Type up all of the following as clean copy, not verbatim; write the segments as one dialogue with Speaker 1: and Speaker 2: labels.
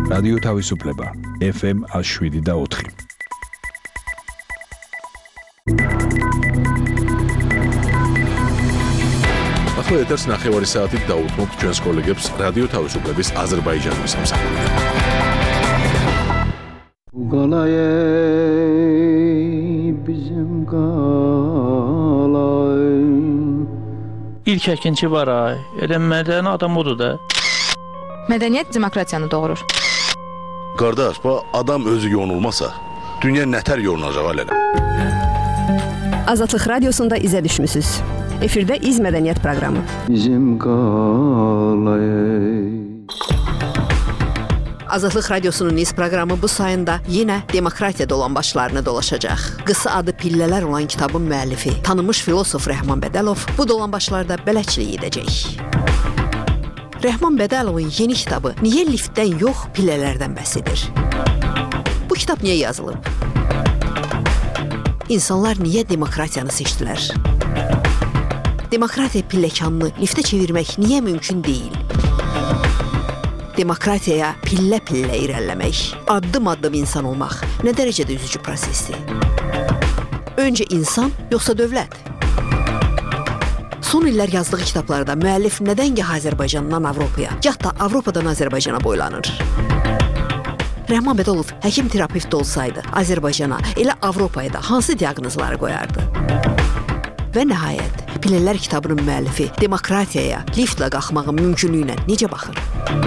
Speaker 1: რადიო თავისუფლება FM 107.4.
Speaker 2: ახლა ეთერს ნახევარი საათით დაუთმობთ ჩვენს კოლეგებს რადიო თავისუფლების აზერბაიჯანის სამსახურიდან.
Speaker 3: İlk əkinçi var ay. Elə mədəni adam odur da.
Speaker 4: Mədəniyyət demokratiyanı doğurur.
Speaker 2: Qardaş, bu adam özü yonulmasa, dünya nətər yonulacaq alələ?
Speaker 5: Azadlıq radiosunda izə düşmüsünüz. Efirdə İz Mədəniyyət proqramı.
Speaker 6: Bizim qalayı.
Speaker 5: Azadlıq radiosunun İz proqramı bu sayında yenə demokratiyada olan başlarını dolaşacaq. Qısa adı Pillələr olan kitabın müəllifi, tanınmış filosof Rəhman Bədəlov bu dolanbaşlarda bələdçilik edəcək. Rəhman Bədəlovun yeni kitabı niyə liftdən yox, pillələrdən bəhs edir? Bu kitab niyə yazılıb? İnsanlar niyə demokratiyanı seçdilər? Demokratiya pilləkanını liftə çevirmək niyə mümkün deyil? Demokratiyaya pillə-pillə irəliləmək, addım-addım insan olmaq nə dərəcədə üzücü prosesdir? Öncə insan, yoxsa dövlət? Son illər yazdığı kitablarda müəllif nədən gah Azərbaycandan Avropaya, gah da Avropadan Azərbaycana boylanır? Rəhman Bədəlov həkim terapevt olsaydı, Azərbaycana, elə Avropaya da hansı diaqnozları qoyardı? Və nəhayət, Pillələr kitabının müəllifi demokratiyaya liftlə qalxmağın mümkünlüyünə necə baxır?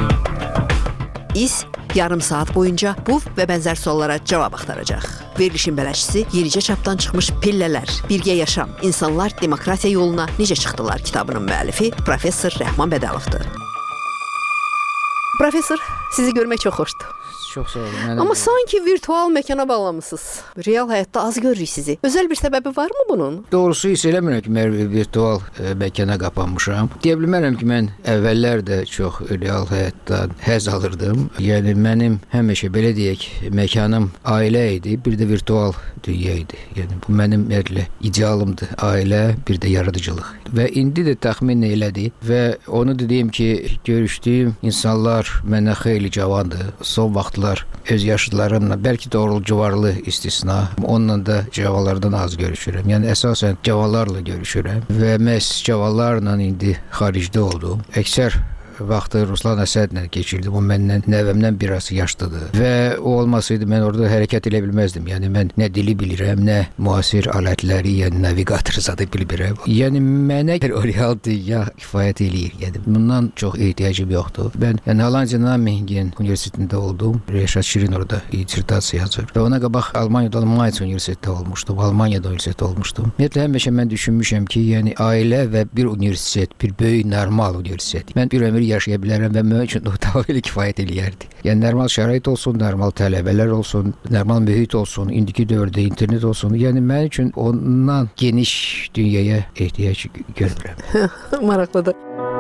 Speaker 5: İz yarım saat boyunca bu və bənzər suallara cavab axtaracaq. Verilişin bələdçisi yenicə çapdan çıxmış Pillələr, Birgə Yaşam, İnsanlar Demokratiya yoluna necə çıxdılar kitabının müəllifi Professor Rəhman Bədalovdur. Professor, sizi görmək çox xoşdur.
Speaker 7: Çox sağ olun.
Speaker 5: Amma sanki virtual məkana bağlamısınız. Real həyatda az görürük sizi. Özəl bir səbəbi varmı bunun?
Speaker 7: Doğrusu hiss eləmirəm ki, mən virtual məkana qapanmışam. Deyə bilmərəm ki, mən əvvəllər də çox real həyatdan həzz alırdım. Yəni mənim həmişə belə deyək, məkanım ailə idi, bir də virtual dünya idi. Yəni bu mənim idealımdır. Ailə, bir də yaradıcılıq. Və indi də təxmin elədi və onu dediyim ki, görüşdüyüm insanlar mənə xeyli cavandır. Son vaxtlar öz yaşlılarımla, bəlkə doğrulcuvarlı istisna, onunla da cavanlardan az görüşürəm. Yəni əsasən cavanlarla görüşürəm və məhz cavanlarla indi xaricdə oldum. Əksər vaxtı Ruslan Əsədlə keçirdim. O məndən, nəvəmdən biraz yaşlıdır. Və o olmasaydı mən orada hərəkət edə bilməzdim. Yəni mən nə dili bilirəm, nə müasir alətləri, yəni navigator zadı bilmirəm. Yəni mənə real dünya kifayət eləyir. Yəni bundan çox ehtiyacım yoxdur. Mən Hollandiya Nijmegen Universitetində oldum. Reşat Şirin orada dissertasiya yazır. Və ona qabaq Almaniyada Mainz Universitetində olmuşdum. Almaniyada universitetdə olmuşdum. Ümumiyyətlə həmişə mən düşünmüşəm ki, yəni ailə və bir universitet, bir böyük normal universitet. Mən bir ömür yaşaya bilərəm və mənim üçün o tamamilə kifayət eləyərdi. Yəni normal şərait olsun, normal tələbələr olsun, normal mühit olsun, indiki dövrdə internet olsun. Yəni mənim üçün ondan geniş dünyaya ehtiyac görürəm.
Speaker 5: Maraqlıdır.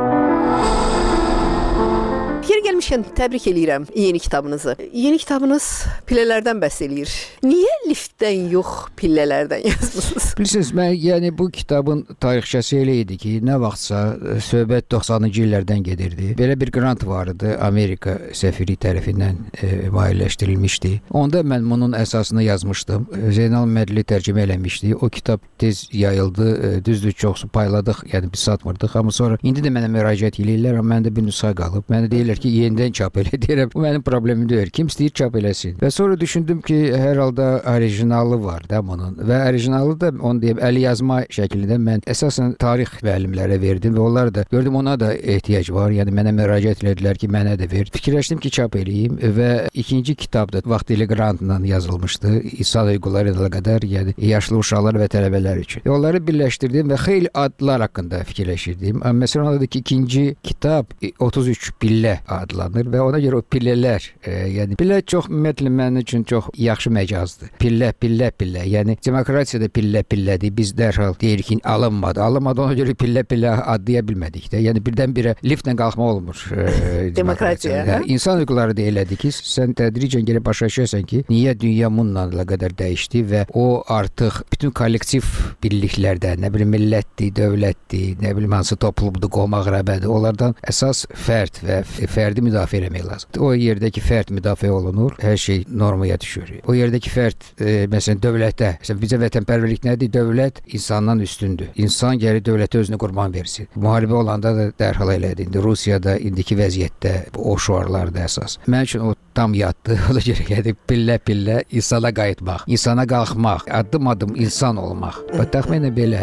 Speaker 5: Yeri gəlmişkən təbrik eləyirəm yeni kitabınızı. Yeni kitabınız pillələrdən bəhs eləyir. Niyə liftdən yox, pillələrdən yazmısınız?
Speaker 7: Bilirsiniz, mən yəni bu kitabın tarixçəsi elə idi ki, nə vaxtsa söhbət 90-cı illərdən gedirdi. Belə bir grant vardı, Amerika səfiri tərəfindən maliyyələşdirilmişdi. Onda mən bunun əsasını yazmışdım. Zeynal Mədli tərcümə eləmişdi. O kitab tez yayıldı, düzdür, çoxsu payladıq, yəni biz satmırdıq. Amma sonra indi də mənə müraciət eləyirlər, amma məndə bir nüsxə qalıb. Mənə deyirlər ki, yenidən çap elə deyirəm. Bu mənim problemim deyil. Kim istəyir çap eləsin. Və sonra düşündüm ki, hər halda orijinalı var da bunun. Və orijinalı da onu deyim, əli yazma şəklində mən əsasən tarix müəllimlərə verdim və onlar da gördüm ona da ehtiyac var. Yəni mənə müraciət etdilər ki, mənə də ver. Fikirləşdim ki, çap eləyim və ikinci kitab da vaxtilə grantla yazılmışdı. İnsan hüquqları ilə qədər, yəni yaşlı uşaqlar və tələbələr üçün. Onları birləşdirdim və xeyli adlar haqqında fikirləşirdim. Məsələn, oradakı ikinci kitab 33 pillə adlanır və ona görə o pillələr, yəni pillə çox ümumiyyətlə mənim üçün çox yaxşı məcazdır. Pillə. Yəni demokratiyada pillədir. Biz dərhal deyirik ki, alınmadı. Alınmadı, ona görə pillə adlaya bilmədik də. Yəni birdən-birə liftlə qalxma olmur demokratiyada. İnsan hüquqları da elədir ki, sən tədricən gəlib başa düşərsən ki, niyə dünya bununla qədər dəyişdi və o artıq bütün kollektiv birliklərdən, nə bilim millətdir, dövlətdir, nə bilim hansı toplumdur, qomaq rəbədir, onlardan əsas fərd və fərdi müdafiə etmək lazımdır. O yerdəki fərd müdafiə olunur, hər şey normaya düşür. O yerdəki fərd, məsələn, dövlətdə, bizə vətənpərvərlik nədir? Dövlət insandan üstündür. İnsan gəlir dövlətə özünü qurban versin. Müharibə olanda da dərhal elədi. İndi Rusiyada indiki vəziyyətdə o şüarlardır əsas. Mən üçün o tam yatdı. Ona görə gedib pillə-pillə insana qayıtmaq, insana qalxmaq, addım-addım insan olmaq. Və təxminən belə.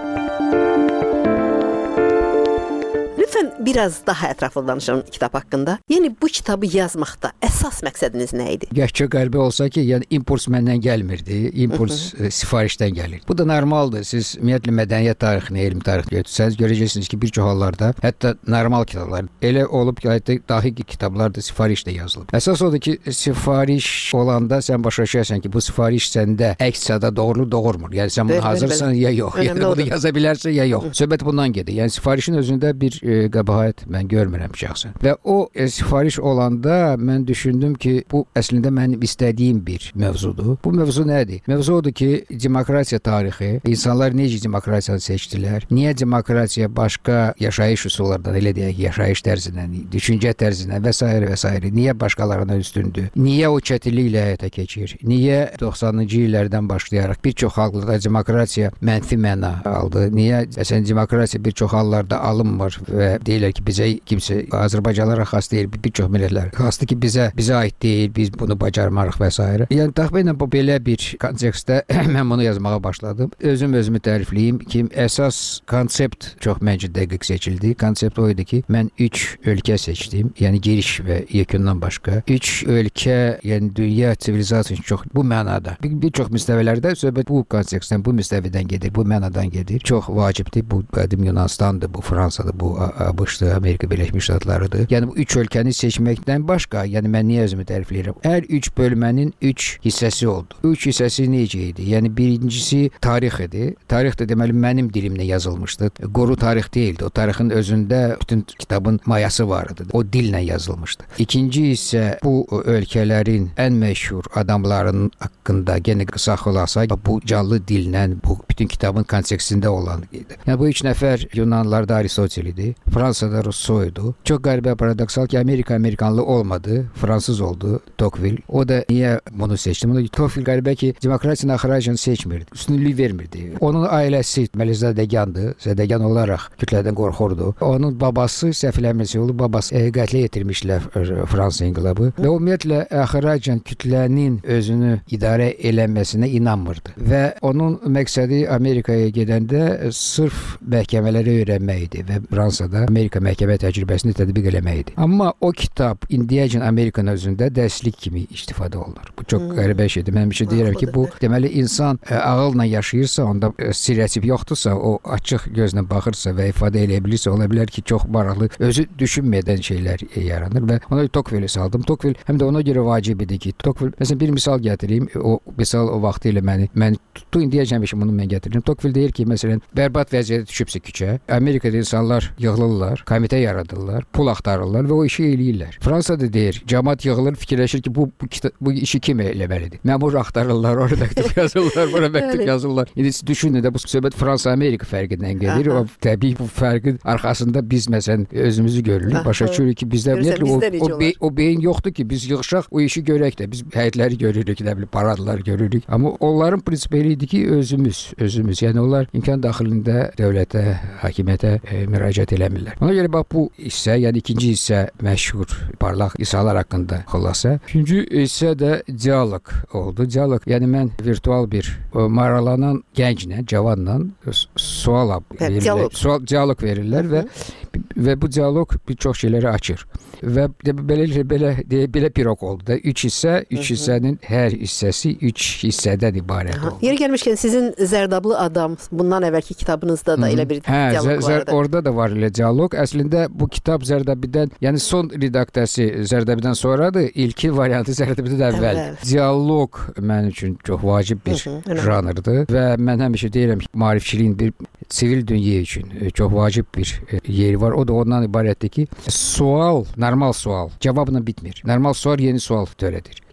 Speaker 5: Lütfən biraz daha ətraflı danışın kitab haqqında. Yəni bu kitabı yazmaqda əsas məqsədiniz nə idi?
Speaker 7: Gəhçə qəlbə olsa ki, yəni impuls məndən gəlmirdi. Impuls sifarişdən gəlir. Bu da normaldır. Siz ümumiyyətlə mədəniyyət tarixini, elm tarixini götürsəniz, görəcəksiniz ki, bir çox hallarda hətta normal kitablar elə olub ki, hətta dahi kitablar da sifarişlə yazılıb. Əsas odur ki, sifariş olanda sən başa düşərsən ki, bu sifariş səndə əks-səda doğurmur. Yəni sən bunu hazırsan ya yox. Yəni bunu yaza bilərsən ya yox. Söhbət bundan gedir. Yəni sifarişin özündə bir qəbahət mən görmürəm şəxsən. Və o sifariş olanda mən düşündüm ki, bu əslində mənim istədiyim bir mövzudur. Bu mövzu nədir? Mövzu odur ki, demokratiya tarixi, insanlar necə demokratiyanı seçdilər? Niyə demokratiya başqa yaşayış üsullardan, elə deyək, yaşayış tərzindən, düşüncə tərzindən və s. Niyə başqalarına üstündür? Niyə o çətinliklə həyata keçir? Niyə 90-cı illərdən başlayaraq bir çox hallarda demokratiya mənfi məna aldı? Niyə məsələn demokratiya bir çox hallarda alınmır və deyirlər ki, bizə kimsə Azərbaycanlara xas deyil, bir çox millətlər xasdır ki, bizə aid deyil, biz bunu bacarmarıq və s. Yəni təxminən bu belə bir kontekstdə mən bunu yazmağa başladım. Özümü tərifləyim ki, əsas konsept çox məncə dəqiq seçildi. Konsept o idi ki, mən 3 ölkə seçdim. Yəni giriş və yekundan başqa 3 ölkə, yəni dünya sivilizasiyası çox bu mənada. Bir çox müstəvilərdə söhbət bu kontekstdən, bu müstəvidən gedir, bu mənadan gedir. Çox vacibdir. Bu qədim Yunanıstandır, bu Fransadır, bu ABŞ-dır, Amerika Birləşmiş Ştatlarıdır. Yəni bu 3 ölkəni seçməkdən başqa, yəni mən niyə özümü tərifləyirəm? Hər 3 bölmənin 3 hissəsi oldu. 3 hissəsi necə idi? Yəni birincisi tarix idi. Tarix də deməli mənim dilimlə yazılmışdı. Quru tarix deyildi. O tarixin özündə bütün kitabın mayası var idi. O dillə yazılmışdı. İkinci isə bu ölkələrin ən məşhur adamlarının haqqında yenə qısa xülasə bu canlı dillə bu bütün kitabın kontekstində olan idi. Yəni bu 3 nəfər Yunanlarda Aristotel idi. Fransada Rousseau idi. Çox qəribə paradoksal ki, Amerikanlı olmadı, Fransız oldu Tocqueville. O da niyə bunu seçdi? Tocqueville qəribə ki, demokratiyanın axıracını seçmirdi, üstünlük vermirdi. Onun ailəsi Zədəgandı. Zədəgan olaraq kütlədən qorxurdu. Onun babası səhvləməsi olub, babası qətlə yetirmişlər Fransa inqilabı və ümumiyyətlə axıracan kütlənin özünü idarə eləməsinə inanmırdı. Və onun məqsədi Amerikaya gedəndə sırf məhkəmələri öyrənmək idi və Fransada Amerika məhkəmə təcrübəsini tətbiq eləmək idi. Amma o kitab indiyəcən Amerikanın özündə dərslik kimi istifadə olunur. Bu çox qəribə şeydir. Mən bir şey deyirəm ki, bu deməli insan ağılla yaşayırsa, onda stereotip yoxdursa, o açıq gözlə baxırsa və ifadə eləyə bilirsə, ola bilər ki, çox maraqlı, özü düşünmədən şeylər yaranır və ona Tocqueville saldım. Tocqueville həm də ona görə vacib idi ki, Tocqueville məsələn bir misal gətireyim. O misal o vaxtı ilə məni tutdu, indiyəcən bunu mən gətirdim. Tocqueville deyir ki, məsələn, bərbad vəziyyətə düşübsə küçə, Amerikada insanlar yığılırlar, komitə yaradırlar, pul axtarırlar və o işi eləyirlər. Fransada deyir, cəmaət yığılır, fikirləşir ki, bu işi kim eləməlidir? Məmur axtarırlar, orada məktub yazırlar, bura məktub yazırlar. İndi siz düşünün də bu söhbət Fransa-Amerika fərqindən gedir. O təbii bu fərqin arxasında biz məsələn özümüzü görürük. Başa düşürük ki, bizdə ümumiyyətlə o beyin yoxdur ki, biz yığışaq, o işi görək də. Biz həyətləri görürük, nə bilim, paradlar görürük. Amma onların prinsipi idi ki, özümüz. Yəni onlar imkan daxilində dövlətə, hakimiyyətə müraciət eləmirlər. Ona görə bax bu hissə, yəni ikinci hissə məşhur parlaq insanlar haqqında xülasə. Üçüncü hissə də dialoq oldu. Dialoq, yəni mən virtual bir maralanan gənclə, cavanla dialoq verirlər və bu dialoq bir çox şeyləri açır. Və belə piroq oldu da. 3 hissənin hər hissəsi 3 hissədən ibarət oldu.
Speaker 5: Yeri gəlmişkən sizin Zərdablı adam bundan əvvəlki kitabınızda da elə bir dialoq vardı.
Speaker 7: Orada da var elə dialoq. Əslində bu kitab Zərdabidən, yəni son redaksiyası Zərdabidən sonradır. İlkin variantı Zərdabidən əvvəl. Dialoq mənim üçün çox vacib bir janrdır və mən həmişə deyirəm ki, maarifçiliyin bir sivil dünya üçün çox vacib bir yeri var. O da ondan ibarətdir ki, normal sual cavabla bitmir. Normal sual yeni sual törədir.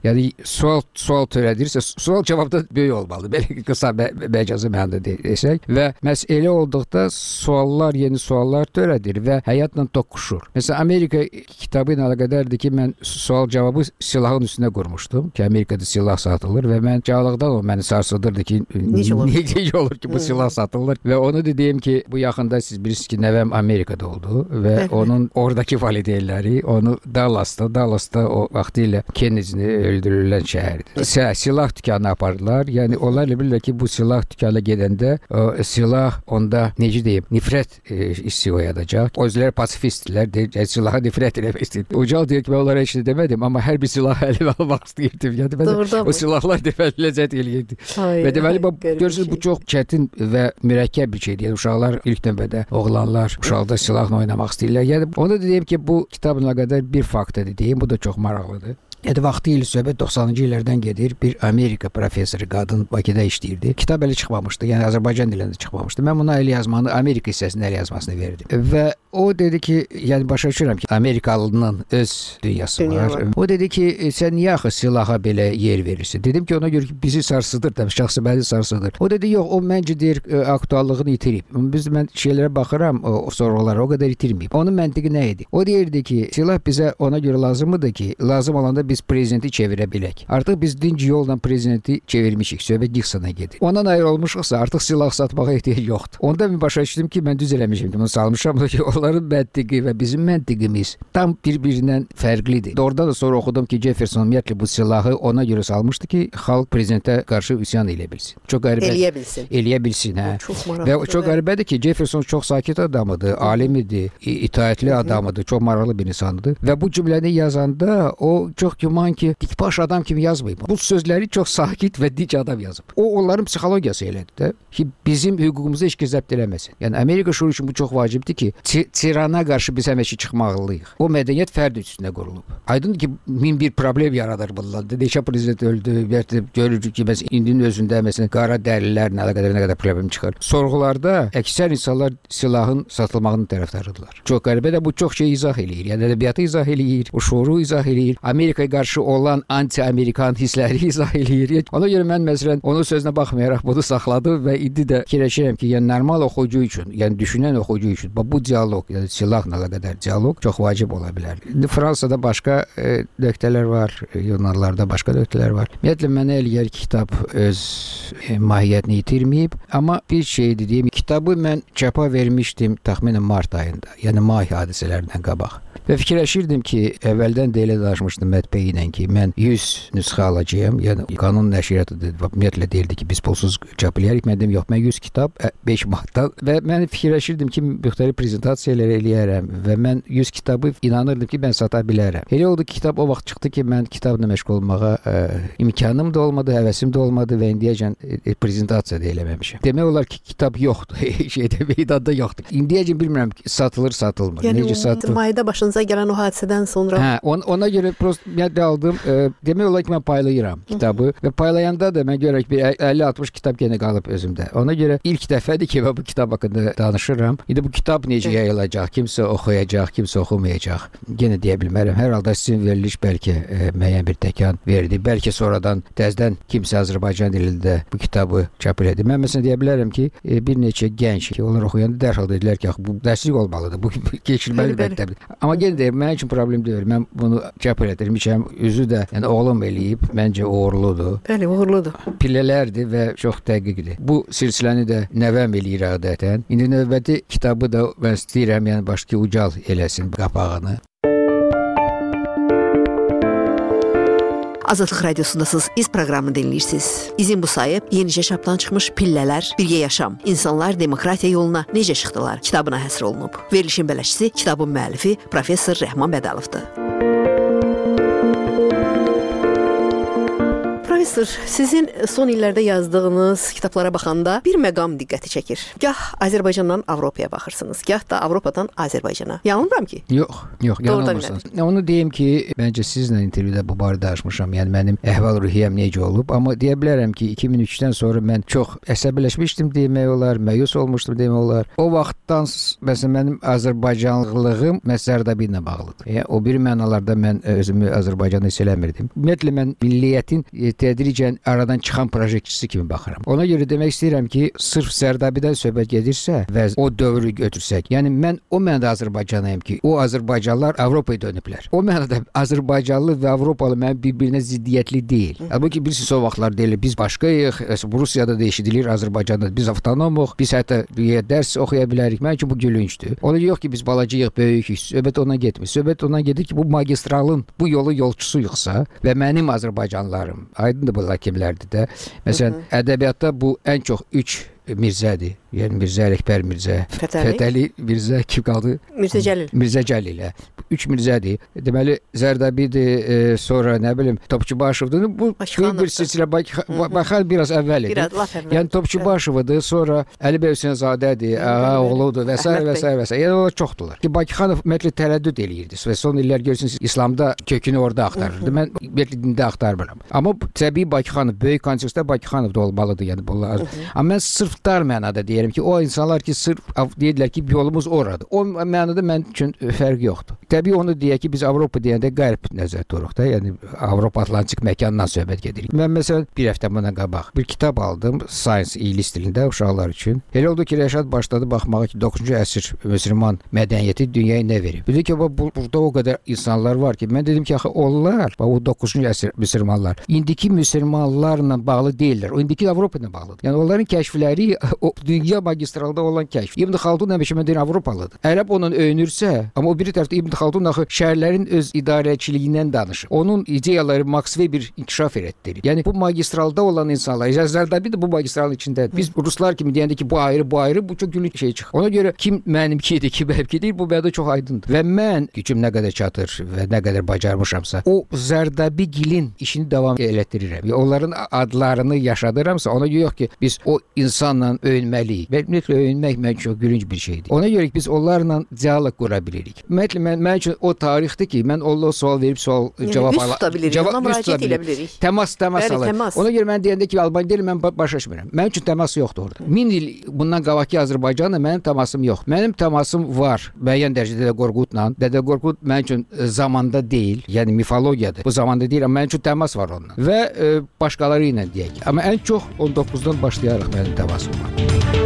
Speaker 7: Yəni sual törədirsə, sual cavabda böyük olmalı. Belə qısa məcazi mənada desək və məhz elə olduqda suallar, yeni suallar törədir və həyatla toqquşur. Məsələn, Amerika kitabı ilə əlaqədardır ki, mən sual-cavabı silahın üstünə qurmuşdum ki, Amerikada silah satılır və mən cavabdan o məni sarsıdırdı ki, necə olur ki, bu silah satılır və onu dediyim ki, bu yaxında siz bilirsiniz ki, nəvəm Amerikada oldu və onun oradakı valideynləri onu Dallasda o vaxtilə Kennedy-ni öldürülən şəhərdir. Silah dükanına apardılar. Yəni onlar bilirlər ki, bu silah dükanına gedəndə silah onda necə deyim, nifrət hissi oyadacaq. Özləri pasifistdirlər, silaha nifrət eləmək istəyir. Ucal deyir ki, mən onlara heç nə demədim, amma hər bir silah əlimə almaq istəyirdim. Yəni mən o silahlar deməli ləzzət eləyirdi. Və deməli görürsünüz bu çox çətin və mürəkkəb bir şeydir. Yəni uşaqlar ilk növbədə oğlanlar uşaqda silahla oynamaq istəyirlər. Yəni onu da deyim ki, bu kitabla qədər bir faktdır deyim, bu da çox maraqlıdır. Yəni vaxtilə söhbət 90-cı illərdən gedir. Bir Amerika professoru qadın Bakıda işləyirdi. Kitab elə çıxmamışdı. Yəni Azərbaycan dilində çıxmamışdı. Mən buna əl yazmanı, Amerika hissəsində əl yazmasını verdim. Və o dedi ki, yəni başa düşürəm ki, Amerikalının öz dünyası var. O dedi ki, sən niyə axı silaha belə yer verirsən? Dedim ki, ona görə ki, bizi sarsıdır da, şəxsi məni sarsıdır. O dedi, yox, o məncə deyir, aktuallığını itirib. Mən şeylərə baxıram, o sorğulara o qədər itirməyib. Onun məntiqi nə idi? O deyirdi ki, silah bizə ona görə lazımdır ki, lazım olanda biz prezidenti çevirə bilək. Artıq biz dinc yolla prezidenti çevirmişik. Söhbət Nixona gedir. Ondan ayrı olmuşuqsa artıq silah satmağa ehtiyac yoxdur. Onda mən başa düşdüm ki, mən düz eləmişim ki, bunu salmışam ki, onların məntiqi və bizim məntiqimiz tam bir-birindən fərqlidir. Doğrudan da sonra oxudum ki, Jefferson ümumiyyətlə bu silahı ona görə salmışdı ki, xalq prezidentə qarşı üsyan eləyə bilsin. Çox qəribə. Eləyə bilsin, hə. Və çox qəribədir ki, Jefferson çox sakit adamıdır, alim idi, itaətli adamıdır, çox maraqlı bir insandır və bu cümləni yazanda o çox güman ki, dikbaş adam kimi yazmayıb. Bu sözləri çox sakit və dinc adam yazıb. O onların psixologiyası elədir də ki, bizim hüququmuzu heç kim zəbt eləməsin. Yəni Amerika şuuru üçün bu çox vacibdir ki, tirana qarşı biz həmişə çıxmalıyıq. O mədəniyyət fərd üstünə qurulub. Aydındır ki, min bir problem yaradır bunlar. Neçə prezident öldü, görürük ki, məsələn, indinin özündə məsələn qara dəlilərlə əlaqədar nə qədər problem çıxır. Sorğularda əksər insanlar silahın satılmağının tərəfdarıdırlar. Çox qəribədir, bu çox şey izah eləyir. Yəni ədəbiyyatı izah eləyir, o şuuru izah eləyir. Amerikaya qarşı olan anti-Amerikan hissləri izah eləyir. Ona görə mən məsələn onun sözünə baxmayaraq bunu saxladım və indi də fikirləşirəm ki, yəni normal oxucu üçün, yəni düşünən oxucu üçün bu dialoq, yəni silahla əlaqədar dialoq çox vacib ola bilər. İndi Fransada başqa nöqtələr var, Yunanlarda başqa nöqtələr var. Ümumiyyətlə mənə elə gəlir ki, kitab öz mahiyyətini itirməyib, amma bir şey dediyim, kitabı mən çapa vermişdim təxminən mart ayında, yəni may hadisələrindən qabaq. Və fikirləşirdim ki, əvvəldən də elə danışmışdım mətbəyi ilə ki, mən 100 nüsxə alacağam. Yəni qanun nəşriyyatı ümumiyyətlə deyildi ki, biz pulsuz çap eləyərik. Mən dedim, yox, mən 100 kitab 5 manatdan və mən fikirləşirdim ki, müxtəlif prezentasiyalar eləyərəm və mən 100 kitabı inanırdım ki, mən sata bilərəm. Elə oldu ki, kitab o vaxt çıxdı ki, mən kitabla məşğul olmağa imkanım da olmadı, həvəsim də olmadı və indiyəcən prezentasiya da eləməmişəm. Demək olar ki, kitab yoxdur, meydanda yoxdur. İndiyəcən bilmirəm ki, satılır, satılmır.
Speaker 5: Yəni mayda başınıza gələn o hadisədən sonra
Speaker 7: ona görə prosta aldım. Demək olar ki, mən paylayıram kitabı və paylayanda da mən görürəm ki, 50-60 kitab yenə qalıb özümdə. Ona görə ilk dəfədir ki, bu kitab haqqında danışıram. İndi bu kitab necə yayılacaq, kimsə oxuyacaq, kimsə oxumayacaq. Yenə deyə bilmərəm. Hər halda sizin veriliş bəlkə müəyyən bir təkan verdi. Bəlkə sonradan təzədən kimsə Azərbaycan dilində bu kitabı çap elədi. Mən məsələn deyə bilərəm ki, bir neçə gənc ki, onlar oxuyanda dərhal dedilər ki, bu dərslik olmalıdır, bu keçilməli məktəbdir. Amma yenə də mənim üçün problem deyil. Mən bunu çap etdirmişəm. Üzü də yəni oğlum eləyib. Məncə uğurludur.
Speaker 5: Bəli, uğurludur.
Speaker 7: Pillələrdir və çox dəqiqdir. Bu silsiləni də nəvəm eləyir adətən. İndi növbəti kitabı da mən istəyirəm, yəni başqa ucal eləsin qapağını.
Speaker 5: Azadlıq Radiosundasınız, İz proqramını dinləyirsiniz. İzin Musayeb yenicə çapdan çıxmış Pillələr, Birgə Yaşam, İnsanlar Demokratiya yoluna necə çıxdılar kitabına həsr olunub. Verilişin bələdçisi, kitabın müəllifi Professor Rəhman Bədalovdur. Professor, sizin son illərdə yazdığınız kitablara baxanda bir məqam diqqəti çəkir. Gah Azərbaycandan Avropaya baxırsınız, gah da Avropadan Azərbaycana. Yanılmıram ki?
Speaker 7: Yox, yanılmırsınız. Onu deyim ki, məncə sizlə intervyuda bu barədə danışmışam. Yəni mənim əhval-ruhiyyəm necə olub, amma deyə bilərəm ki, 2003-dən sonra mən çox əsəbiləşmişdim demək olar, məyus olmuşdum demək olar. O vaxtdan məsələn mənim Azərbaycanlılığım Zərdabi ilə bağlıdır. Yəni o bir mənalarda mən özümü Azərbaycanda hiss eləmirdim. Ümumiyyətlə mən milliyyətin tədricən aradan çıxan projektçisi kimi baxıram. Ona görə demək istəyirəm ki, sırf Zərdabidən söhbət gedirsə və o dövrü götürsək, yəni mən o mənada Azərbaycanlıyam ki, o Azərbaycanlılar Avropaya dönüblər. O mənada Azərbaycanlı və Avropalı mənim bir-birinə ziddiyyətli deyil. Halbuki bilirsiniz o vaxtlar deyilir, biz başqayıq, Rusiyada da eşidilir, Azərbaycanda biz avtonomuq, biz hətta dərs oxuya bilərik. Mənim üçün bu gülüncdür. Ona yox ki, biz balacıyıq, böyükük. Söhbət ona getmir. Söhbət ona gedir ki, bu magistralın bu yolu yolçusuyuqsa və mənim Azərbaycanlılarım, aydındır bunlar kimlərdir də. Məsələn, ədəbiyyatda bu ən çox 3 Mirzədir. Yəni Mirzə Ələkbər Mirzə, Fətəli Mirzə, kim qaldı? Mirzə Cəlil. 3 Mirzədir. Deməli Zərdabidir, sonra nə bilim Topçubaşovdur. Bu bir silsilə baxal biraz əvvəlidir. Yəni Topçubaşovdur, sonra Əlibəy Hüseynzadədir, ağa oğludur və s. və s. Yəni onlar çoxdular. Ki Bakıxanov ümumiyyətlə tərəddüd eləyirdi və son illər görürsünüz İslamda kökünü orada axtarırdı. Mən ümumiyyətlə dində axtarmıram. Amma təbii Bakıxanov böyük kontekstdə Bakıxanov da olmalıdır, yəni bunlar. Amma mən sırf dar mənada deyirəm ki, o insanlar ki, sırf deyirlər ki, yolumuz oradır. O mənada mən üçün fərq yoxdur. Təbii onu deyək ki, biz Avropa deyəndə qərb nəzər tuturuq da, yəni Avropa Atlantik məkandan söhbət gedir. Mən məsələn bir həftə bundan qabaq bir kitab aldım, Science ingilis dilində uşaqlar üçün. Elə oldu ki, Rəşad başladı baxmağa ki, 9-cu əsr müsəlman mədəniyyəti dünyaya nə verir. Bir də ki, burada o qədər insanlar var ki, mən dedim ki, axı onlar, o 9-cu əsr müsəlmanlar indiki müsəlmanlarla bağlı deyillər. O indiki Avropa ilə bağlıdır. Yəni onların kəşfləri o dünya magistralda olan kəşf. İbn Xaldun həmişə mən deyirəm Avropalıdır. Ərəb ondan öyünürsə, amma o biri tərəfdə İbn Xaldun axı şəhərlərin öz idarəçiliyindən danışır. Onun ideyaları Maksvey bir inkişaf etdirir. Yəni bu magistralda olan insanlar, Zərdabi də bu magistralın içindədir. Biz ruslar kimi deyəndə ki, bu ayrı, bu çox gülünç şey çıxır. Ona görə kim mənimkidir, kim hepkidir, bu məndə çox aydındır. Və mən gücüm nə qədər çatır və nə qədər bacarmışamsa, o Zərdabi gilin işini davam elətdirirəm. Onların adlarını yaşadıramsa, ona görə yox ki, biz o insanla öyünməliyik. Ümumiyyətlə öyünmək mən çox gülünc bir şeydir. Ona görə ki, biz onlarla dialoq qura bilirik. Ümumiyyətlə mən üçün o tarixdir ki, mən onlara sual verib cavab
Speaker 5: ala. Ona müraciət edə bilirik.
Speaker 7: Təmas alır. Ona görə mən deyəndə ki, Albaniya deyil, mən başa düşmürəm. Mənim üçün təmas yoxdur orada. 1000 il bundan qabaqki Azərbaycanla mənim təmasım yox. Mənim təmasım var. Müəyyən dərəcədə Dədə Qorqudla. Dədə Qorqud mənim üçün zamanda deyil, yəni mifologiyadır. Bu zamanda deyil, amma mənim üçün təmas var onunla. Və başqaları ilə deyək. Amma ən çox 19-dan başlayaraq mənim təmasım var.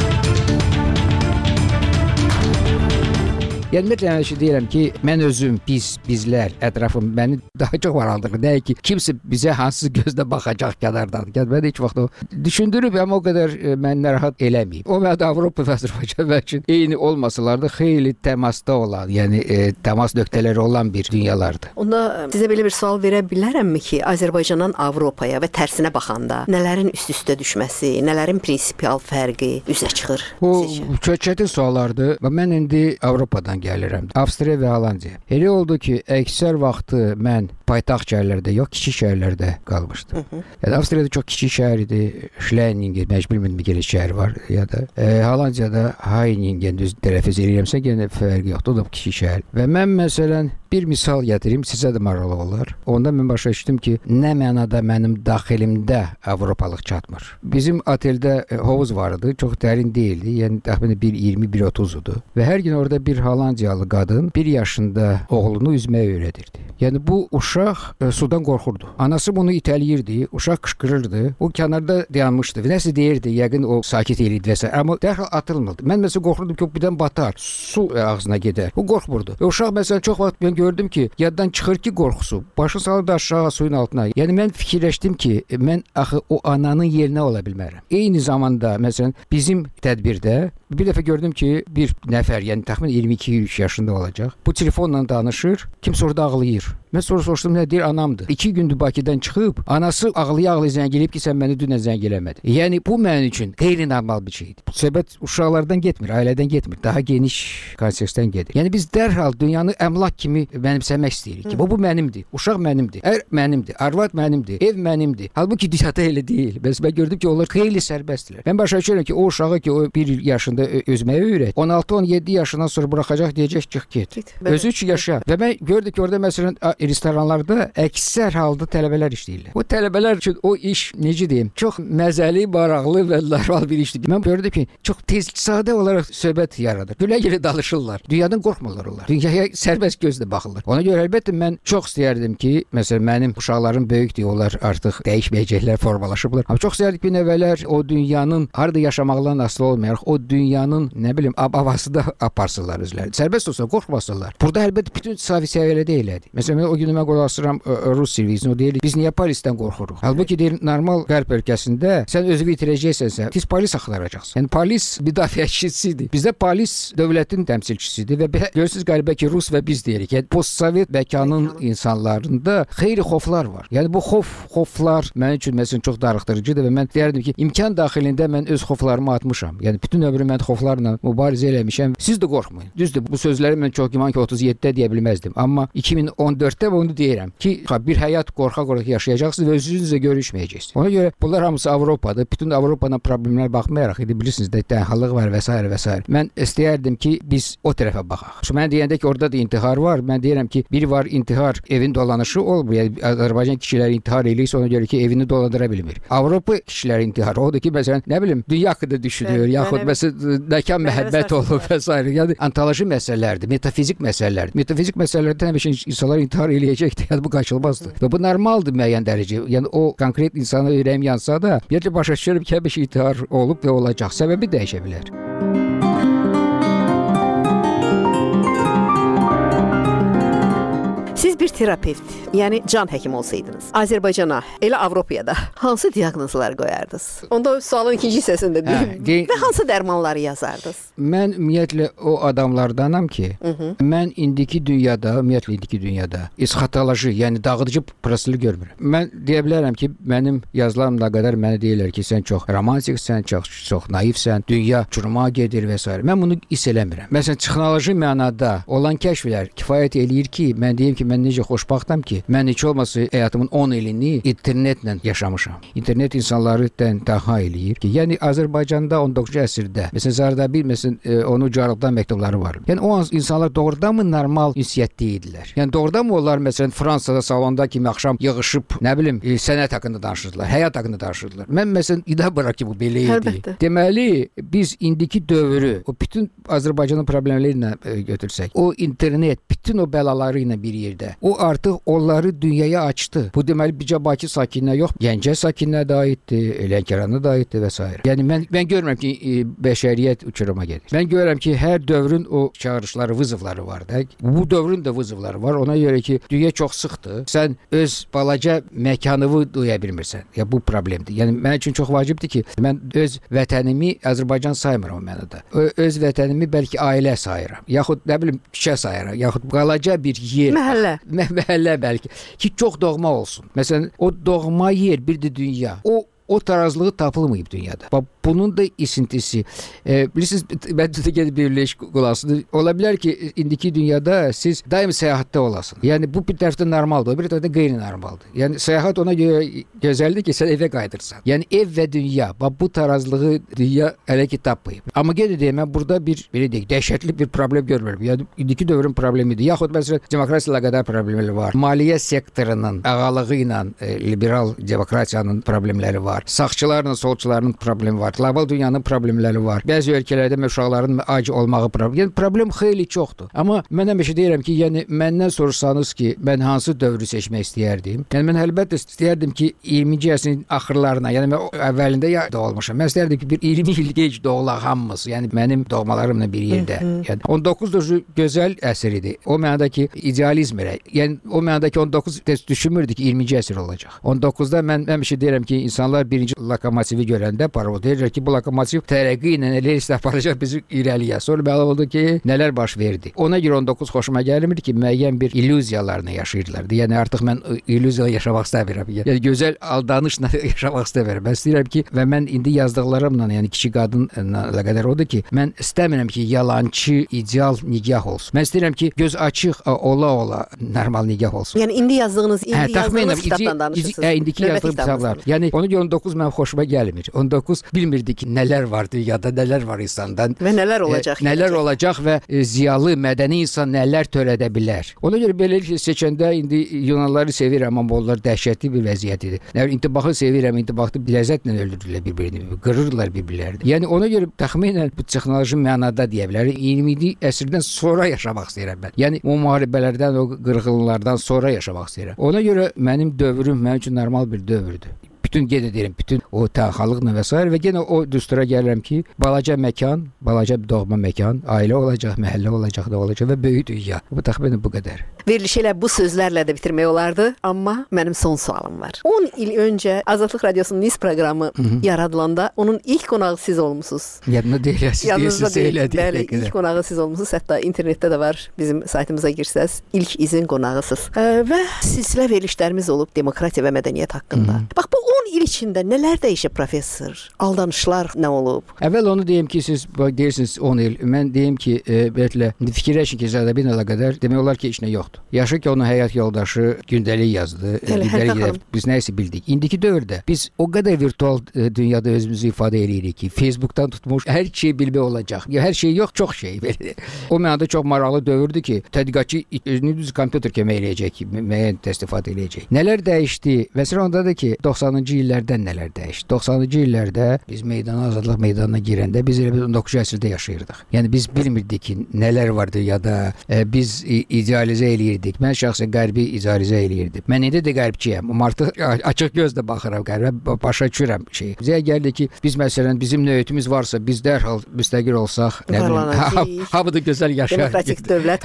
Speaker 7: Yəni ümumiyyətlə deyirəm ki, mən özüm, bizlər, ətrafım məni daha çox maraqlandırır. Deyək ki, kimsə bizə hansı gözlə baxacaq kənardan. Yəni mən heç vaxt o düşündürüb, amma o qədər mən narahat eləməyib. O məndə Avropa və Azərbaycan üçün eyni olmasalar da xeyli təmasda olan, yəni təmas nöqtələri olan bir dünyalardır.
Speaker 5: Onda sizə belə bir sual verə bilərəmmi ki, Azərbaycandan Avropaya və tərsinə baxanda nələrin üst-üstə düşməsi, nələrin prinsipial fərqi üzə çıxır?
Speaker 7: O çox çətin suallardır. Mən indi Avropadan gəlirəm. Avstriya və Hollandiya. Elə oldu ki, əksər vaxtı mən paytaxt şəhərlərdə, yox kiçik şəhərlərdə qalmışdım. Yəni Avstriyada çox kiçik şəhər idi. Schleningen, məcbur bilmirəm ki, şəhər var ya da Hollandiyada Heiningen düz tələffüz edirəmsə, yenə fərqi yoxdur, o da kiçik şəhər. Və mən məsələn bir misal gətirim, sizə də maraqlı olar. Onda mən başa düşdüm ki, nə mənada mənim daxilimdə Avropalıq çatmır. Bizim oteldə hovuz vardı, çox dərin deyildi. Yəni təxminən 1.20-1.30-dur. Və hər gün orada bir Hollandiyalı qadın 1 yaşında oğlunu üzməyə öyrədirdi. Yəni bu uşaq sudan qorxurdu. Anası bunu itələyirdi, uşaq qışqırırdı. O kənarda dayanmışdı. Nəsə deyirdi, yəqin o sakit eləyirdi və s. Amma dərhal atılmırdı. Mən məsələn qorxurdum ki, o birdən batar, su ağzına gedər. O qorxmurdu. Uşaq məsələn çox vaxt mən gördüm ki, yaddan çıxır ki, qorxusu. Başı salırdı aşağı suyun altına. Yəni mən fikirləşdim ki, mən axı o ananın yerinə ola bilmərəm. Eyni zamanda məsələn bizim tədbirdə bir dəfə gördüm ki, bir nəfər, yəni təxminən 22-23 yaşında olacaq. Bu telefonla danışır, kimsə orada ağlayır. Mən soruşdum, nə deyir, anamdır. 2 gündür Bakıdan çıxıb, anası ağlaya-ağlaya zəng eləyib ki, sən məni dünən zəng eləmədin. Yəni bu mənim üçün qeyri-normal bir şeydir. Bu söhbət uşaqlardan getmir, ailədən getmir, daha geniş kontekstdən gedir. Yəni biz dərhal dünyanı əmlak kimi mənimsəmək istəyirik ki, bu mənimdir, uşaq mənimdir, mənimdir, arvad mənimdir, ev mənimdir. Halbuki dünyada elə deyil. Mən gördüm ki, onlar xeyli sərbəstdirlər. Mən başa düşürəm ki, o uşağı ki, o 1 yaşında özməyə öyrət, 16-17 yaşından sonra buraxacaq, deyəcək ki, get. Özü üçün yaşa. Və mən gördüm ki, orada məsələn restoranlarda əksər halda tələbələr işləyirlər. O tələbələr üçün o iş, necə deyim, çox məzəli, maraqlı və normal bir işdir. Mən gördüm ki, çox tez, sadə olaraq söhbət yaradır. Gülə-gülə danışırlar. Dünyadan qorxmurlar onlar. Dünyaya sərbəst gözlə baxırlar. Ona görə əlbəttə mən çox istəyərdim ki, məsələn mənim uşaqlarım böyükdür, onlar artıq dəyişməyəcəklər, formalaşıblar. Amma çox istəyərdim ki, nəvələr o dünyanın harda yaşamaqdan asılı olmayaraq, o dünyanın, nə bilim, havasında aparsınlar özləri. Sərbəst olsa qorxmasınlar. Burada əlbəttə bütün səviyyədə elədi. Məsələn, o gün mən qulaq asıram Rus televizyonu deyir, biz niyə Parisdən qorxuruq? Halbuki deyir, normal qərb ölkəsində sən özünü itirəcəksənsə, siz polis axtaracaqsınız. Yəni polis müdafiəçisidir. Bizdə polis dövlətin təmsilçisidir və görürsüz qəribə ki, Rus və biz deyirik. Yəni postsovet məkanın insanlarında xeyli xoflar var. Yəni bu xoflar mənim üçün məsələn çox darıxdırıcıdır və mən deyərdim ki, imkan daxilində mən öz xoflarımı atmışam. Yəni bütün ömrüm mən xoflarla mübarizə eləmişəm. Siz də qorxmayın. Düzdür, bu sözləri mən çox güman ki 37-də deyə bilməzdim. Amma 2014-də bunu deyirəm ki, bir həyat qorxa-qorxa yaşayacaqsınız və özünüzlə görüşməyəcəksiniz. Ona görə bunlar hamısı Avropadır. Bütün Avropanın problemlərə baxmayaraq, bilirsiniz də tənhalıq var və s. və s. Mən istəyərdim ki, biz o tərəfə baxaq. Mən deyəndə ki, orada da intihar var. Mən deyirəm ki, biri var intihar, evin dolanışı olmur. Yəni Azərbaycan kişiləri intihar eləyirsə ona görə ki, evini dolandıra bilmir. Avropa kişiləri intihar odur ki, məsələn, nə bilim, dünya haqqında düşünür, yaxud məsələn, nəkan məhəbbət olur və s. Yəni antoloji məsələlərdir, metafizik məsələlərdir. Metafizik məsələlərdə həmişə insanlar intihar eləyəcəkdir. Yəni bu qaçılmazdır. Və bu normaldır müəyyən dərəcə. Yəni o konkret insana ürəyim yansa da, bir başa düşürəm ki, həmişə intihar olub və olacaq. Səbəbi dəyişə bilər.
Speaker 5: Siz bir terapevt, yəni can həkim olsaydınız, Azərbaycana, elə Avropaya da hansı diaqnozlar qoyardınız? Onda sualın ikinci hissəsində deyim. Və hansı dərmanları yazardınız?
Speaker 7: Mən ümumiyyətlə o adamlardanam ki, mən indiki dünyada esxatoloji, yəni dağıdıcı prosesi görmürəm. Mən deyə bilərəm ki, mənim yazılarımla qədər mənə deyirlər ki, sən çox romantiksən, çox naivsən, dünya çuruma gedir və s. Mən bunu hiss eləmirəm. Məsələn, texnoloji mənada olan kəşflər kifayət eləyir ki, mən deyim ki, mən necə xoşbəxtəm ki, mən heç olmasa həyatımın 10 ilini internetlə yaşamışam. İnternet insanları tənha eləyir ki, yəni Azərbaycanda 19-cu əsrdə, məsələn, Zardabil, onun Carlıqdan məktubları var. Yəni o insanlar doğrudanmı normal ünsiyyətdə idilər? Yəni doğrudanmı onlar, məsələn, Fransada salonda kimi axşam yığışıb, nə bilim, sənət haqqında danışırdılar, həyat haqqında danışırdılar. Mən məsələn, inanmıram ki, bu belə idi. Deməli, biz indiki dövrü, o bütün Azərbaycanın problemləri ilə götürsək, o internet, bütün o bəlaları ilə bir yerdə, o artıq onları dünyaya açdı. Bu deməli bircə Bakı sakininə yox, Gəncə sakininə də aiddir, Lənkərana da aiddir və s. Yəni mən görmürəm ki, bəşəriyyət uçuruma gedir. Mən görürəm ki, hər dövrün o çağırışları, vızıfları var da. Bu dövrün də vızıfları var. Ona görə ki, dünya çox sıxdır. Sən öz balaca məkanını duya bilmirsən. Ya bu problemdir. Yəni mənim üçün çox vacibdir ki, mən öz vətənimi Azərbaycan saymıram mənada. Öz vətənimi bəlkə ailə sayıram. Yaxud nə bilim küçə sayıram. Yaxud balaca bir yer. Məhəllə bəlkə. Ki çox doğma olsun. Məsələn, o doğma yer bir də dünya. O tarazlığı tapılmayıb dünyada. Bunun da isintisi. Bilirsiniz, mən də gedib birləşik qulasıdır. Ola bilər ki, indiki dünyada siz daim səyahətdə olasın. Yəni, bu bir tərəfdə normaldır, bir tərəfdə qeyri-normaldır. Yəni, səyahət ona görə gözəldir ki, sən evə qayıdırsan. Yəni, ev və dünya, bu tarazlığı dünya hələ ki tapmayıb. Amma qeyd edeyim, mən burada belə deyək, dəhşətli bir problem görmürəm. Yəni, indiki dövrün problemidir. Yaxud, məsələn, demokratiyayla qədər problemləri var. Maliyyə sektorunun ağalığı ilə liberal demokratiyanın problemləri var. Sağçılarla solçuların problemi var. Qlobal dünyanın problemləri var. Bəzi ölkələrdə uşaqların ac olmağı problemi. Yəni problem xeyli çoxdur. Amma mən həmişə deyirəm ki, yəni məndən soruşsanız ki, mən hansı dövrü seçmək istəyərdim? Yəni mən əlbəttə istəyərdim ki, 20-ci əsrin axırlarına, yəni mən əvvəlində doğulmuşam. Mən istərdim ki, bir 20 il gec doğulaq hamımız. Yəni mənim doğmalarımla bir yerdə. Yəni 19-cu gözəl əsr idi. O mənadakı idealizm elə. Yəni o mənadakı 19 düşünmürdü ki, 20-ci əsr olacaq. 19-da mən həmişə deyirəm ki, insanlar birinci lokomotivi görəndə parov deyirlər ki, bu lokomotiv tərəqqi ilə relslə aparacaq bizi irəliyə. Sonra məlum oldu ki, nələr baş verdi. Ona görə 19 xoşuma gəlmir ki, müəyyən bir illüziyalarını yaşayırlar. Yəni artıq mən illüziyalarla yaşamaq istəmirəm. Yəni gözəl aldanışla yaşamaq istəmirəm. Mən istəyirəm ki, və mən indi yazdıqlarımla, yəni kişi qadınla əlaqədar odur ki, mən istəmirəm ki, yalançı ideal nigah olsun. Mən istəyirəm ki, göz açıq ola normal nigah olsun.
Speaker 5: Yəni indi yazdığınız kitabdan danışırsınız.
Speaker 7: İndiki yazdığım kitablar. Yəni ona görə 19 mənim xoşuma gəlmir. 19 bilmirdi ki, nələr var dünyada, nələr var insandan
Speaker 5: və nələr olacaq.
Speaker 7: Nələr olacaq və ziyalı, mədəni insan nələr törədə bilər. Ona görə belə seçəndə indi Yunanlıları sevirəm, amma onlar dəhşətli bir vəziyyətdir. Yəni intibahı sevirəm, intibahı ləzzətlə öldürürlər bir-birini, qırırlar bir-birlərini. Yəni ona görə təxminən bu texnoloji mənada deyə bilərik. 20-ci əsrdən sonra yaşamaq istəyirəm mən. Yəni o müharibələrdən, o qırğınlardan sonra yaşamaq istəyirəm. Ona görə mənim dövrüm mənim üçün normal bir dövrdür. Bütün qeyd edirəm, bütün o tənxalıqla və s. və yenə o düstura gəlirəm ki, balaca məkan, balaca bir doğma məkan, ailə olacaq, məhəllə olacaq da olacaq və böyük dünya. Bu təxminən bu qədər.
Speaker 5: Verilişi ilə bu sözlərlə də bitirmək olardı, amma mənim son sualım var. 10 il öncə Azadlıq Radiosunun Niz proqramı yaradılanda onun ilk qonağı siz olmusunuz.
Speaker 7: Yadına deyil, siz deyirsiniz.
Speaker 5: Bəli, ilk qonağı siz olmusunuz. Hətta internetdə də var, bizim saytımıza girsəz, ilk izin qonağısınız. Və silsilə verilişlərimiz olub demokratiya və mədəniyyət haqqında. Bax, bu 10 il içində nələr dəyişib professor? Aldanışlar nə olub?
Speaker 7: Əvvəl onu deyim ki, siz deyirsiniz 10 il. Mən deyim ki, belə fikirləşin ki, zədəbin əlaqədar demək olar ki, heç nə yoxdur. Yaşı ki, onun həyat yoldaşı gündəlik yazdı. Biz nəyisə bildik. İndiki dövrdə biz o qədər virtual dünyada özümüzü ifadə edirik ki, Facebookdan tutmuş hər şey bilmək olacaq. Hər şey yox, çox şey belə. O mənada çox maraqlı dövrdür ki, tədqiqatçı özünü düz kompüter kömək eləyəcək ki, müəyyən təsdiqat eləyəcək. Nələr dəyişdi? Məsələn ondadır ki, 90-cı illərdən nələr dəyişdi? 90-cı illərdə biz azadlıq meydanına girəndə biz elə 19-cu əsrdə yaşayırdıq. Yəni biz bilmirdik ki, nələr var dünyada. Biz idealizə eləyirdik. Mən şəxsən qərbi idealizə eləyirdim. Mən indi də qərbçiyəm. Artıq açıq gözlə baxıram qərbə, başa düşürəm şeyi. Bizə gəldi ki, biz məsələn bizim növbətimiz varsa, biz dərhal müstəqil olsaq, nə bilim, hamıda gözəl yaşayır.
Speaker 5: Demokratik dövlət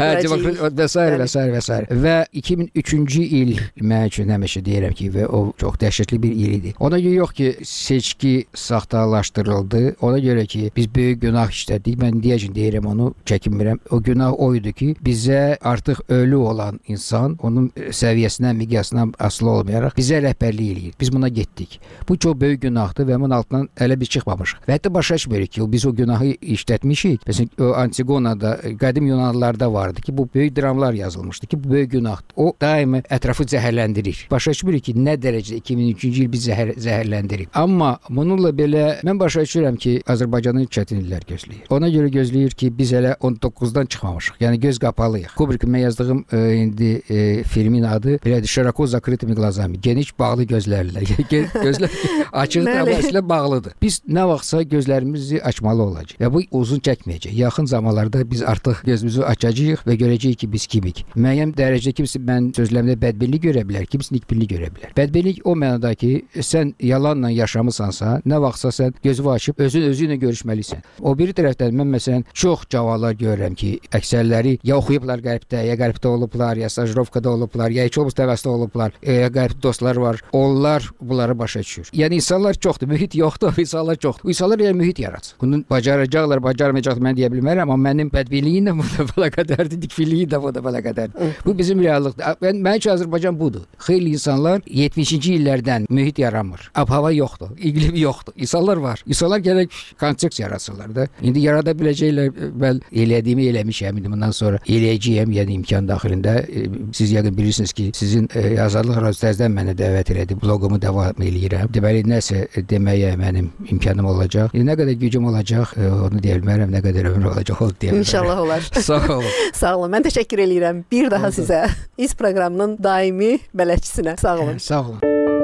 Speaker 7: və s. Və 2003-cü il mənim üçün həmişə deyirəm ki, və o çox dəhşətli bir il idi. Ona görə yox ki, seçki saxtalaşdırıldı. Ona görə ki, biz böyük günah işlədik. Mən deyirəm onu, çəkinmirəm. O günah o idi ki, bizə artıq ölü olan insan, onun səviyyəsinə, miqyasına asılı olmayaraq bizə rəhbərlik eləyir. Biz buna getdik. Bu çox böyük günahdır və bunun altından hələ biz çıxmamışıq. Və hətta başa düşmürük ki, biz o günahı işlətmişik. Məsələn, o Antigonada, qədim Yunanlılarda vardı ki, bu böyük dramlar yazılmışdı ki, bu böyük günahdır. O daima ətrafı zəhərləndirir. Başa düşmürük ki, nə dərəcədə 2003-cü il biz zəhərləndirik. Amma bununla belə mən başa düşürəm ki, Azərbaycanın çətinliklər gözləyir. Ona görə gözləyir ki, biz hələ 19-dan çıxmamışıq. Yəni göz qapalıyıq. Kubrikin mən yazdığım indi filmin adı belədir, Şiroko zakrytimi glazami. Geniş bağlı gözlərlə. Gözlər açıq davasıyla bağlıdır. Biz nə vaxtsa gözlərimizi açmalı olacağıq. Və bu uzun çəkməyəcək. Yaxın zamanlarda biz artıq gözümüzü açacağıq və görəcəyik ki, biz kimik. Müəyyən dərəcədə kimisi mən sözlərimdə bədbinlik görə bilər, kimisi nikbinlik görə bilər. Bədbinlik o mənada ki, sən yalanla yaşamısansa, nə vaxtsa sən gözünü açıb özü ilə görüşməlisən. O biri tərəfdən mən məsələn çox cavanlar görürəm ki, əksərləri ya oxuyublar qərbdə, ya qərbdə olublar, ya stajirovkada olublar, ya heç olmasa təvəssüdə olublar, ya qərbdə dostlar var. Onlar bunları başa düşür. Yəni insanlar çoxdur, mühit yoxdur, insanlar çoxdur. İnsanlar yəni mühit yaratsın. Bunu bacaracaqlar, bacarmayacaqlar mən deyə bilmərəm, amma mənim bədbinliyim də burada belə qədərdir, dikfiliyim də burada belə qədərdir. Bu bizim reallıqdır. Mənim üçün Azərbaycan budur. Xeyli insanlar 70-ci illərdən mühit yaramır. Ab-hava yoxdur, iqlim yoxdur. İnsanlar var. İnsanlar gərək kontekst yaratsınlar da. İndi yarada biləcəklər, mən elədiyimi eləmişəm, indi bundan sonra eləyəcəyəm, yəni imkan daxilində. Siz yəqin bilirsiniz ki, sizin Azadlıq Radiosu'dan mənə dəvət elədi, bloqumu davam eləyirəm. Deməli, nəsə deməyə mənim imkanım olacaq. Nə qədər gücüm olacaq, onu deyə bilmərəm, nə qədər ömür olacaq, onu deyə bilmərəm.
Speaker 5: İnşallah olar.
Speaker 7: Sağ olun.
Speaker 5: Sağ olun. Mən təşəkkür eləyirəm bir daha sizə. İz proqramının daimi bələdçisinə. Sağ olun.
Speaker 7: Sağ olun.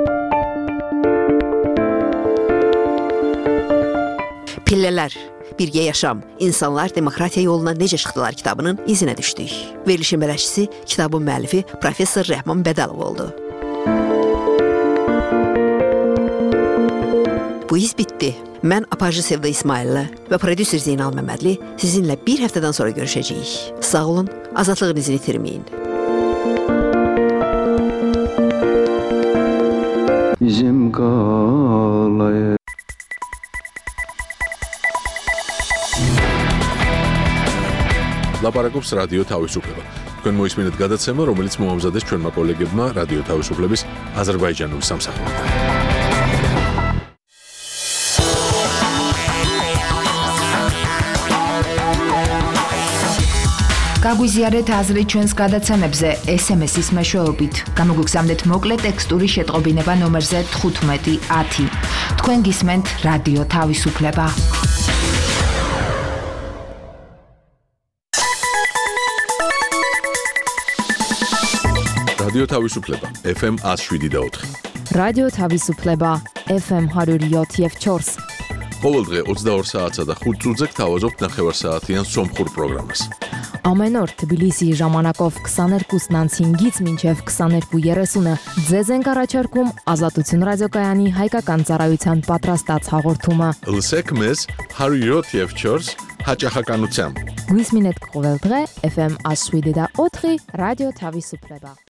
Speaker 5: Pillələr, birgə yaşam, insanlar demokratiya yoluna necə çıxdılar kitabının izinə düşdük. Verilişin bələdçisi, kitabın müəllifi Professor Rəhman Bədəlov oldu. Bu iz bitdi. Mən Apajı Sevda İsmaillə və prodüser Zeynal Məmmədli sizinlə bir həftədən sonra görüşəcəyik. Sağ olun, azadlığınızı itirməyin.
Speaker 6: Bizim qal
Speaker 2: ლაპარაკობს რადიო თავისუფლება. თქვენ მოისმინეთ გადაცემა, რომელიც მოამზადეს ჩვენმა კოლეგებმა რადიო თავისუფლების აზერბაიჯანული სამსახურიდან.
Speaker 6: გაგვიზიარეთ აზრი ჩვენს გადაცემებზე SMS-ის მეშვეობით. გამოგვიგზავნეთ მოკლე ტექსტური შეტყობინება ნომერზე 1510. თქვენ გისმენთ რადიო თავისუფლება.
Speaker 2: რადიო თავისუფლება FM 107.4.
Speaker 8: რადიო თავისუფლება FM 107.4.
Speaker 2: ყოველ დღე 22 საათსა და 5 წუთზე გთავაზობთ ნახევარსაათიან სომხურ პროგრამას.
Speaker 8: Ամեն օր Թբիլիսի ժամանակով 22:05-ից մինչև 22:30 ձեզ ենք առաջարկում Ազատություն ռադիոկայանի հայկական ծառայության պատրաստած հաղորդումը։
Speaker 2: Լսեք մեզ 107.4 հաճախականությամբ։
Speaker 8: Գույսմինետ կողել დღე FM 107.4 ռադիո Թավիսուպլեբա։